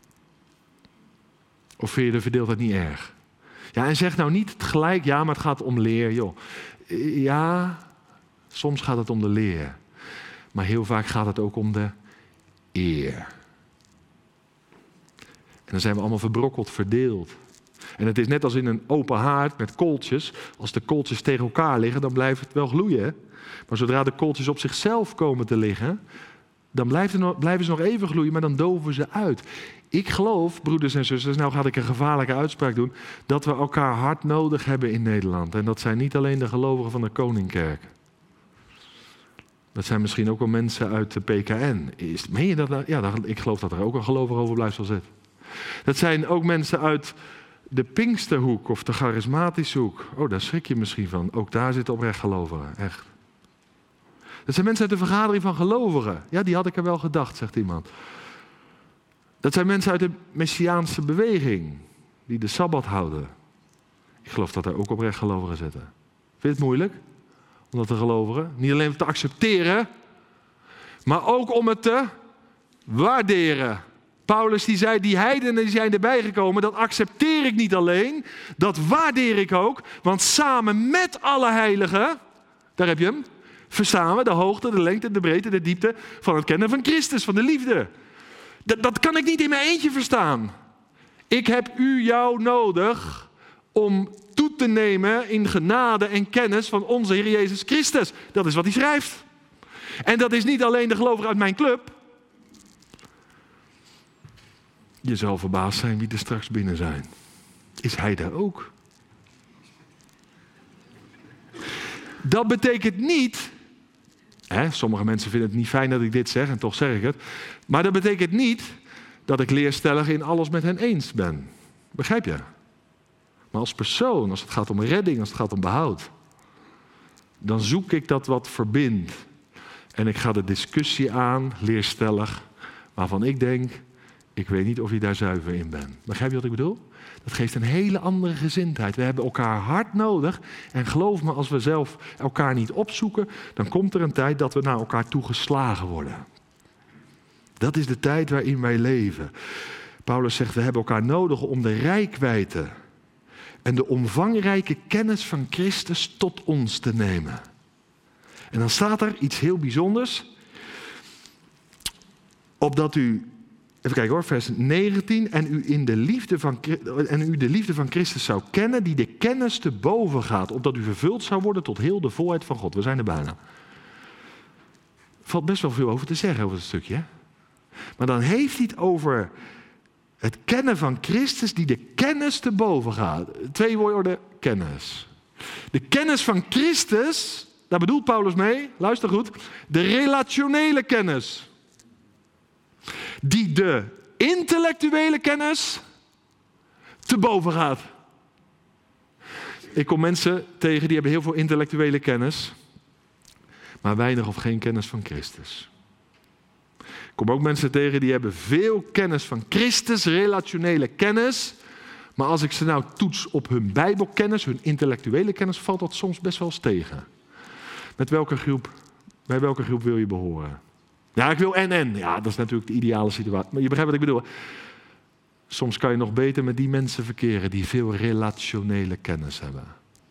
Of vind je de verdeeldheid niet erg? Ja, en zeg nou niet gelijk, ja, maar het gaat om leer, joh. Ja, soms gaat het om de leer. Maar heel vaak gaat het ook om de eer. En dan zijn we allemaal verbrokkeld, verdeeld. En het is net als in een open haard met kooltjes. Als de kooltjes tegen elkaar liggen, dan blijft het wel gloeien. Hè? Maar zodra de kooltjes op zichzelf komen te liggen, dan blijven, nog, blijven ze nog even gloeien, maar dan doven ze uit. Ik geloof, broeders en zusters, nou ga ik een gevaarlijke uitspraak doen, dat we elkaar hard nodig hebben in Nederland. En dat zijn niet alleen de gelovigen van de Koninkerk. Dat zijn misschien ook wel mensen uit de P K N. Is, meen je dat nou? Ja, ik geloof dat er ook een gelovige overblijfsel zit. Dat zijn ook mensen uit de Pinksterhoek of de charismatische hoek. Oh, daar schrik je misschien van. Ook daar zitten oprecht gelovigen, echt. Dat zijn mensen uit de vergadering van gelovigen. Ja, die had ik er wel gedacht, zegt iemand. Dat zijn mensen uit de Messiaanse beweging, die de Sabbat houden. Ik geloof dat er ook oprecht gelovigen zitten. Vind je het moeilijk om dat te gelovigen? Niet alleen te accepteren, maar ook om het te waarderen. Paulus die zei, die heidenen die zijn erbij gekomen, dat accepteer ik niet alleen, dat waardeer ik ook. Want samen met alle heiligen, daar heb je hem, verstaan we de hoogte, de lengte, de breedte, de diepte van het kennen van Christus, van de liefde. Dat, dat kan ik niet in mijn eentje verstaan. Ik heb u, jou nodig om toe te nemen in genade en kennis van onze Heer Jezus Christus. Dat is wat hij schrijft. En dat is niet alleen de gelovigen uit mijn club. Je zal verbaasd zijn wie er straks binnen zijn. Is hij daar ook? Dat betekent niet, hè, sommige mensen vinden het niet fijn dat ik dit zeg en toch zeg ik het. Maar dat betekent niet dat ik leerstellig in alles met hen eens ben. Begrijp je? Maar als persoon, als het gaat om redding, als het gaat om behoud, dan zoek ik dat wat verbindt. En ik ga de discussie aan, leerstellig, waarvan ik denk, ik weet niet of je daar zuiver in bent. Begrijp je wat ik bedoel? Dat geeft een hele andere gezindheid. We hebben elkaar hard nodig. En geloof me, als we zelf elkaar niet opzoeken, dan komt er een tijd dat we naar elkaar toe geslagen worden. Dat is de tijd waarin wij leven. Paulus zegt, we hebben elkaar nodig om de reikwijdte en de omvangrijke kennis van Christus tot ons te nemen. En dan staat er iets heel bijzonders. Opdat u, even kijken hoor, vers negentien. En u, in de liefde van, en u de liefde van Christus zou kennen, die de kennis te boven gaat. Opdat u vervuld zou worden tot heel de volheid van God. We zijn er bijna. Er valt best wel veel over te zeggen over het stukje. Hè? Maar dan heeft hij het over het kennen van Christus die de kennis te boven gaat. Twee woorden, kennis. De kennis van Christus, daar bedoelt Paulus mee, luister goed, de relationele kennis. die de intellectuele kennis te boven gaat. Ik kom mensen tegen die hebben heel veel intellectuele kennis, maar weinig of geen kennis van Christus. Ik kom ook mensen tegen die hebben veel kennis van Christus, relationele kennis, maar als ik ze nou toets op hun Bijbelkennis, hun intellectuele kennis, valt dat soms best wel eens tegen. Met welke groep, bij welke groep wil je behoren? Ja, ik wil en en. Ja, dat is natuurlijk de ideale situatie. Maar je begrijpt wat ik bedoel. Soms kan je nog beter met die mensen verkeren die veel relationele kennis hebben.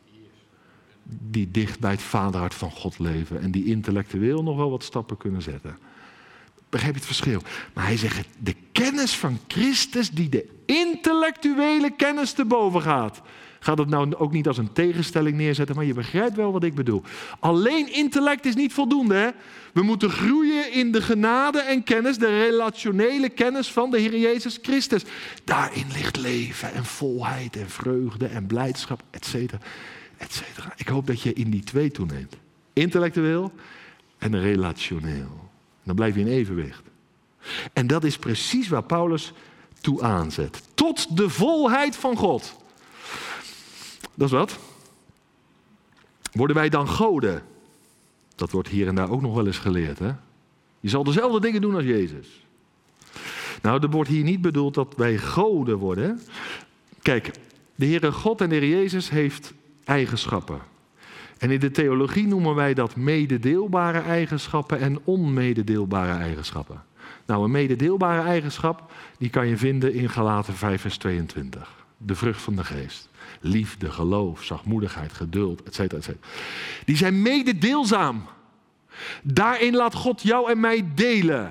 Die dicht bij het vaderhart van God leven en die intellectueel nog wel wat stappen kunnen zetten. Begrijp je het verschil? Maar hij zegt, de kennis van Christus die de intellectuele kennis te boven gaat. Gaat het nou ook niet als een tegenstelling neerzetten, maar je begrijpt wel wat ik bedoel. Alleen intellect is niet voldoende. Hè? We moeten groeien in de genade en kennis, de relationele kennis van de Heer Jezus Christus. Daarin ligt leven en volheid en vreugde en blijdschap, et cetera, et cetera. Ik hoop dat je in die twee toeneemt. Intellectueel en relationeel. Dan blijf je in evenwicht. En dat is precies waar Paulus toe aanzet. Tot de volheid van God. Dat is wat. Worden wij dan goden? Dat wordt hier en daar ook nog wel eens geleerd. Hè? Je zal dezelfde dingen doen als Jezus. Nou, er wordt hier niet bedoeld dat wij goden worden. Kijk, de Heere God en de Heer Jezus heeft eigenschappen. En in de theologie noemen wij dat mededeelbare eigenschappen en onmededeelbare eigenschappen. Nou, een mededeelbare eigenschap, die kan je vinden in Galaten vijf vers tweeëntwintig. De vrucht van de geest. Liefde, geloof, zachtmoedigheid, geduld, et cetera, et cetera. Die zijn mededeelzaam. Daarin laat God jou en mij delen.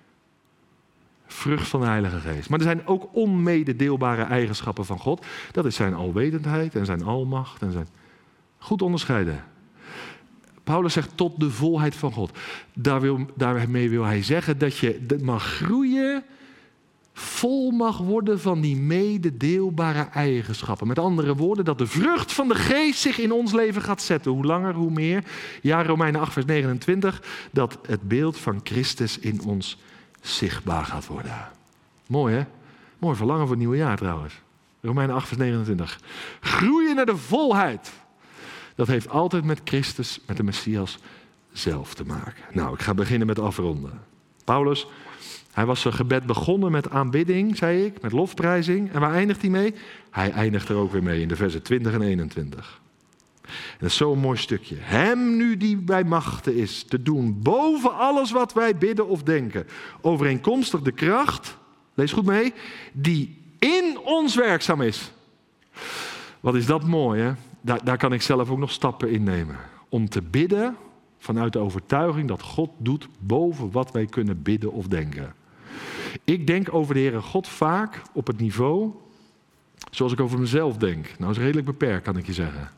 Vrucht van de Heilige Geest. Maar er zijn ook onmededeelbare eigenschappen van God. Dat is zijn alwetendheid en zijn almacht en zijn... Goed onderscheiden. Paulus zegt tot de volheid van God. Daar wil, daarmee wil hij zeggen dat je mag groeien, vol mag worden van die mededeelbare eigenschappen. Met andere woorden, dat de vrucht van de geest zich in ons leven gaat zetten. Hoe langer, hoe meer. Ja, Romeinen acht vers negenentwintig. Dat het beeld van Christus in ons zichtbaar gaat worden. Mooi hè? Mooi verlangen voor het nieuwe jaar trouwens. Romeinen acht vers negenentwintig. Groeien naar de volheid. Dat heeft altijd met Christus, met de Messias zelf te maken. Nou, ik ga beginnen met afronden. Paulus, hij was zijn gebed begonnen met aanbidding, zei ik, met lofprijzing. En waar eindigt hij mee? Hij eindigt er ook weer mee in de versen twintig en eenentwintig. En dat is zo'n mooi stukje. Hem nu die bij machten is te doen boven alles wat wij bidden of denken. Overeenkomstig de kracht, lees goed mee, die in ons werkzaam is. Wat is dat mooi, hè? Daar, daar kan ik zelf ook nog stappen in nemen. Om te bidden vanuit de overtuiging dat God doet boven wat wij kunnen bidden of denken. Ik denk over de Heere God vaak op het niveau zoals ik over mezelf denk. Nou, is redelijk beperkt, kan ik je zeggen.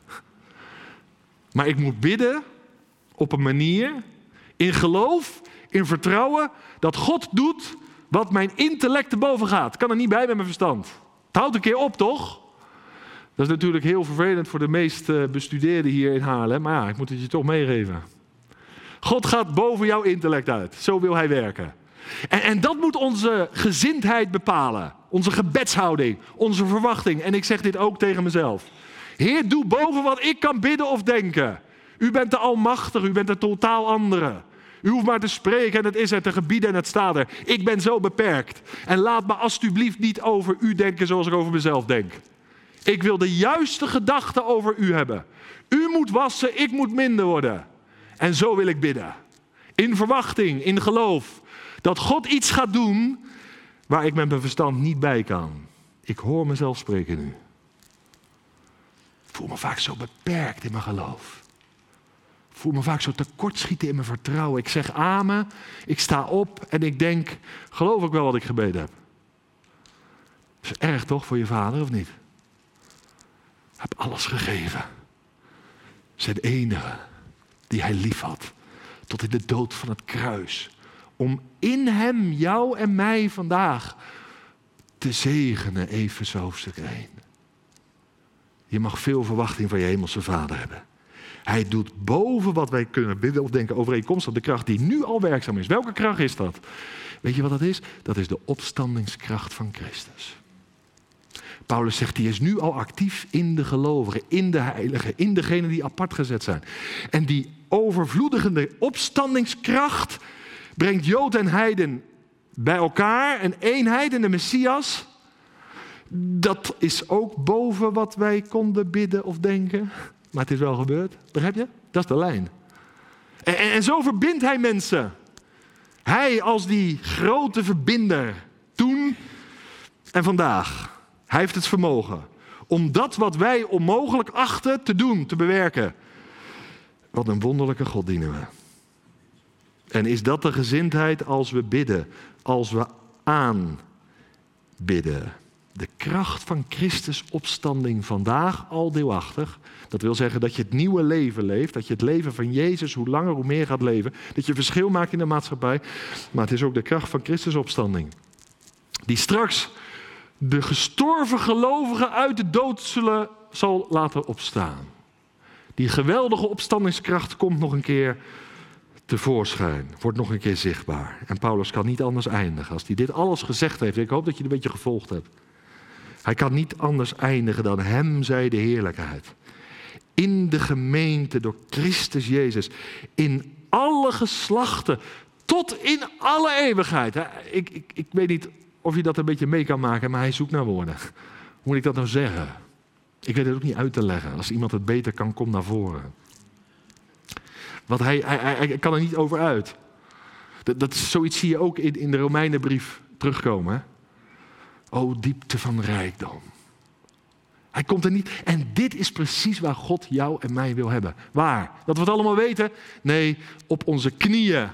Maar ik moet bidden op een manier, in geloof, in vertrouwen, dat God doet wat mijn intellect te boven gaat. Kan er niet bij met mijn verstand. Het houdt een keer op, toch? Dat is natuurlijk heel vervelend voor de meest bestudeerden hier in Haarlem. Maar ja, ik moet het je toch meegeven. God gaat boven jouw intellect uit. Zo wil hij werken. En, en dat moet onze gezindheid bepalen. Onze gebedshouding. Onze verwachting. En ik zeg dit ook tegen mezelf. Heer, doe boven wat ik kan bidden of denken. U bent de almachtige. U bent de totaal andere. U hoeft maar te spreken en het is er, te gebieden en het staat er. Ik ben zo beperkt. En laat me alsjeblieft niet over u denken zoals ik over mezelf denk. Ik wil de juiste gedachten over u hebben. U moet wassen, ik moet minder worden. En zo wil ik bidden. In verwachting, in geloof. Dat God iets gaat doen waar ik met mijn verstand niet bij kan. Ik hoor mezelf spreken nu. Ik voel me vaak zo beperkt in mijn geloof. Ik voel me vaak zo tekortschieten in mijn vertrouwen. Ik zeg amen, ik sta op en ik denk, geloof ik wel wat ik gebeden heb? Dat is erg toch voor je vader, of niet? Hij heeft alles gegeven. Zijn enige die hij lief had. Tot in de dood van het kruis. Om in hem, jou en mij vandaag te zegenen. Efeze hoofdstuk één. Je mag veel verwachting van je hemelse vader hebben. Hij doet boven wat wij kunnen bidden of denken overeenkomstig de kracht die nu al werkzaam is. Welke kracht is dat? Weet je wat dat is? Dat is de opstandingskracht van Christus. Paulus zegt, die is nu al actief in de gelovigen, in de heiligen, in degenen die apart gezet zijn. En die overvloedigende opstandingskracht brengt Jood en heiden bij elkaar, een eenheid in de Messias. Dat is ook boven wat wij konden bidden of denken. Maar het is wel gebeurd. Begrijp je? Dat is de lijn. En, en, en zo verbindt hij mensen. Hij als die grote verbinder. Toen en vandaag. Hij heeft het vermogen om dat wat wij onmogelijk achten te doen, te bewerken. Wat een wonderlijke God dienen we. En is dat de gezindheid als we bidden, als we aanbidden? De kracht van Christus opstanding vandaag aldeelachtig. Dat wil zeggen dat je het nieuwe leven leeft. Dat je het leven van Jezus hoe langer hoe meer gaat leven. Dat je verschil maakt in de maatschappij. Maar het is ook de kracht van Christus opstanding. Die straks de gestorven gelovigen uit de dood zullen, zal laten opstaan. Die geweldige opstandingskracht komt nog een keer tevoorschijn. Wordt nog een keer zichtbaar. En Paulus kan niet anders eindigen. Als hij dit alles gezegd heeft. Ik hoop dat je het een beetje gevolgd hebt. Hij kan niet anders eindigen dan hem zij de heerlijkheid. In de gemeente door Christus Jezus. In alle geslachten. Tot in alle eeuwigheid. Ik, ik, ik weet niet of je dat een beetje mee kan maken. Maar hij zoekt naar woorden. Hoe moet ik dat nou zeggen? Ik weet het ook niet uit te leggen. Als iemand het beter kan, kom naar voren. Want hij, hij, hij, hij kan er niet over uit. Dat, dat, zoiets zie je ook in, in de Romeinenbrief terugkomen. Hè? O, diepte van rijkdom. Hij komt er niet. En dit is precies waar God jou en mij wil hebben. Waar? Dat we het allemaal weten? Nee, op onze knieën.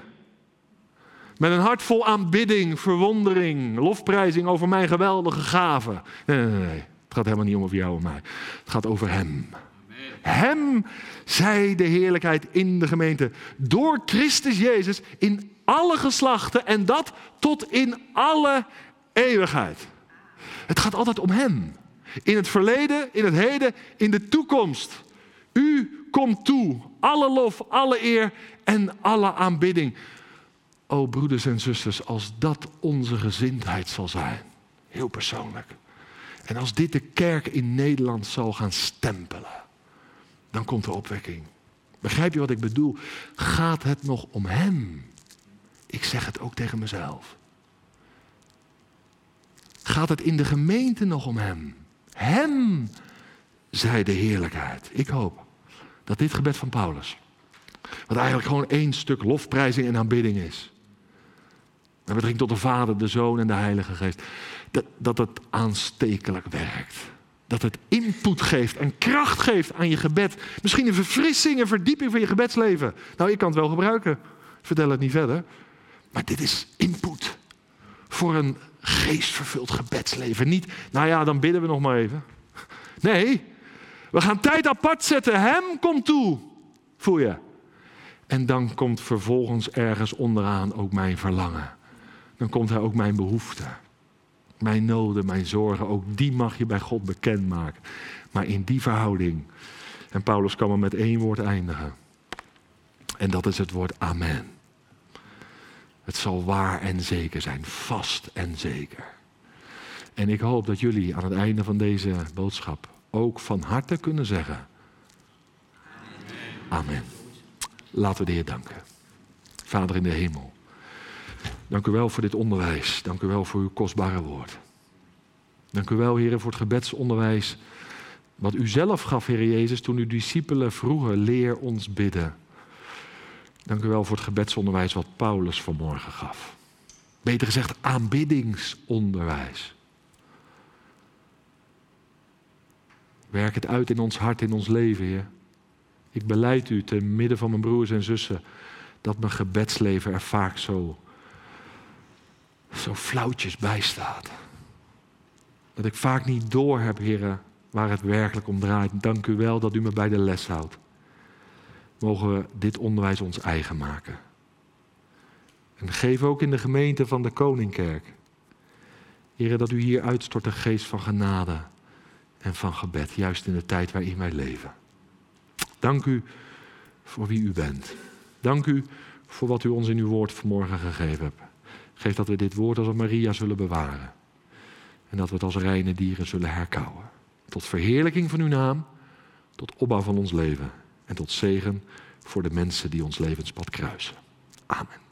Met een hart vol aanbidding, verwondering, lofprijzing over mijn geweldige gaven. Nee, nee, nee. Het gaat helemaal niet om over jou en mij. Het gaat over hem. Hem zij de heerlijkheid in de gemeente. Door Christus Jezus in alle geslachten. En dat tot in alle eeuwigheid. Het gaat altijd om hem. In het verleden, in het heden, in de toekomst. U komt toe. Alle lof, alle eer en alle aanbidding. O broeders en zusters, als dat onze gezindheid zal zijn. Heel persoonlijk. En als dit de kerk in Nederland zal gaan stempelen. Dan komt de opwekking. Begrijp je wat ik bedoel? Gaat het nog om hem? Ik zeg het ook tegen mezelf. Gaat het in de gemeente nog om hem? Hem zij de heerlijkheid. Ik hoop dat dit gebed van Paulus, wat eigenlijk gewoon één stuk lofprijzing en aanbidding is. Met betrekking tot de Vader, de Zoon en de Heilige Geest. Dat, dat het aanstekelijk werkt. Dat het input geeft en kracht geeft aan je gebed. Misschien een verfrissing, een verdieping van je gebedsleven. Nou, ik kan het wel gebruiken. Vertel het niet verder. Maar dit is input voor een geestvervuld gebedsleven. Niet, nou ja, dan bidden we nog maar even. Nee, we gaan tijd apart zetten. Hem komt toe. Voel je? En dan komt vervolgens ergens onderaan ook mijn verlangen. Dan komt er ook mijn behoefte. Mijn noden, mijn zorgen, ook die mag je bij God bekendmaken. Maar in die verhouding. En Paulus kan maar met één woord eindigen. En dat is het woord amen. Het zal waar en zeker zijn. Vast en zeker. En ik hoop dat jullie aan het einde van deze boodschap ook van harte kunnen zeggen. Amen. Laten we de Heer danken. Vader in de hemel. Dank u wel voor dit onderwijs. Dank u wel voor uw kostbare woord. Dank u wel, Heer, voor het gebedsonderwijs wat u zelf gaf, Heer Jezus, toen uw discipelen vroegen, leer ons bidden. Dank u wel voor het gebedsonderwijs wat Paulus vanmorgen gaf. Beter gezegd, aanbiddingsonderwijs. Werk het uit in ons hart, in ons leven, Heer. Ik belijd u te midden van mijn broers en zussen dat mijn gebedsleven er vaak zo, zo flauwtjes bij staat. Dat ik vaak niet door heb, Heer, waar het werkelijk om draait. Dank u wel dat u me bij de les houdt. Mogen we dit onderwijs ons eigen maken. En geef ook in de gemeente van de Koningkerk, Heer, dat u hier uitstort een geest van genade en van gebed, juist in de tijd waarin wij leven. Dank u voor wie u bent. Dank u voor wat u ons in uw woord vanmorgen gegeven hebt. Geef dat we dit woord als een Maria zullen bewaren. En dat we het als reine dieren zullen herkauwen. Tot verheerlijking van uw naam, tot opbouw van ons leven. En tot zegen voor de mensen die ons levenspad kruisen. Amen.